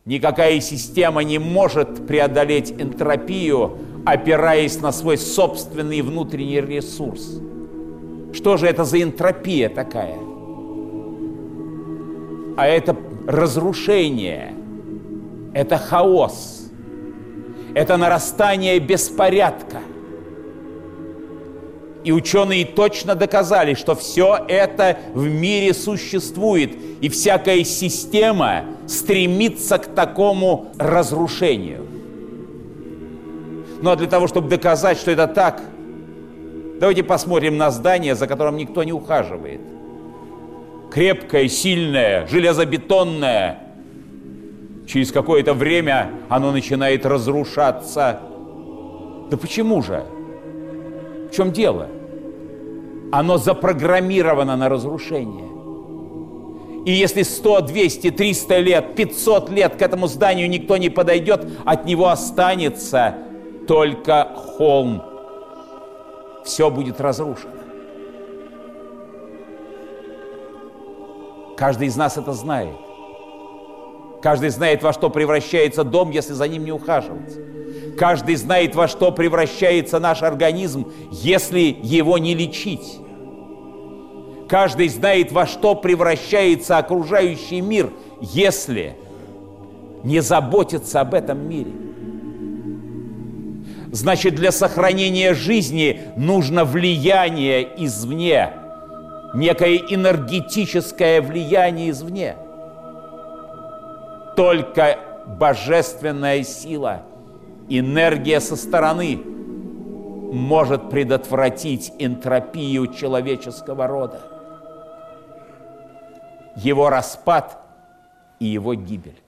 Никакая система не может преодолеть энтропию, опираясь на свой собственный внутренний ресурс. Что же это за энтропия такая? А это разрушение, это хаос, это нарастание беспорядка. И ученые точно доказали, что все это в мире существует, и всякая система стремится к такому разрушению. Ну а для того, чтобы доказать, что это так, давайте посмотрим на здание, за которым никто не ухаживает. Крепкое, сильное, железобетонное. Через какое-то время оно начинает разрушаться. Да почему же? В чем дело? Оно запрограммировано на разрушение. И если 100, 200, 300 лет, 500 лет к этому зданию никто не подойдет, от него останется только холм. Все будет разрушено. Каждый из нас это знает. Каждый знает, во что превращается дом, если за ним не ухаживать. Каждый знает, во что превращается наш организм, если его не лечить. Каждый знает, во что превращается окружающий мир, если не заботиться об этом мире. Значит, для сохранения жизни нужно влияние извне, некое энергетическое влияние извне. Только божественная сила, энергия со стороны может предотвратить энтропию человеческого рода, его распад и его гибель.